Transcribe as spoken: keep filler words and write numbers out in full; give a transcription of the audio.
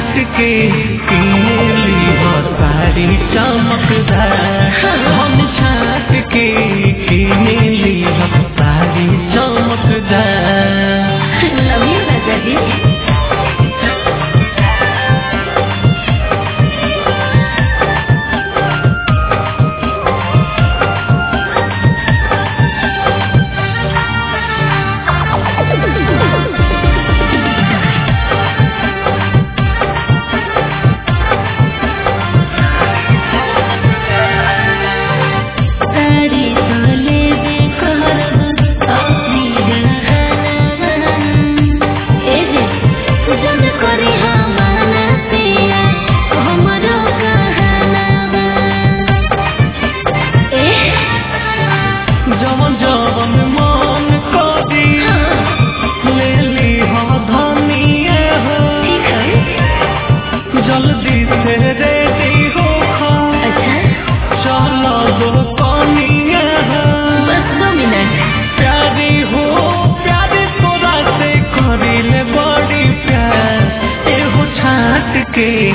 छाट के किनेली हो साड़ी चमकदार हम छाट के किनेली हो साड़ी चमकदार। लव यू राजा जी। जवन जवन मन करी ले ली हो धनिए हो जल्दी से रेडी हो खा चलो दो कनिए हो बस दो मिनट। प्यारी हो प्यारी तोरा से करी ले बड़ी प्यार एहो छाट के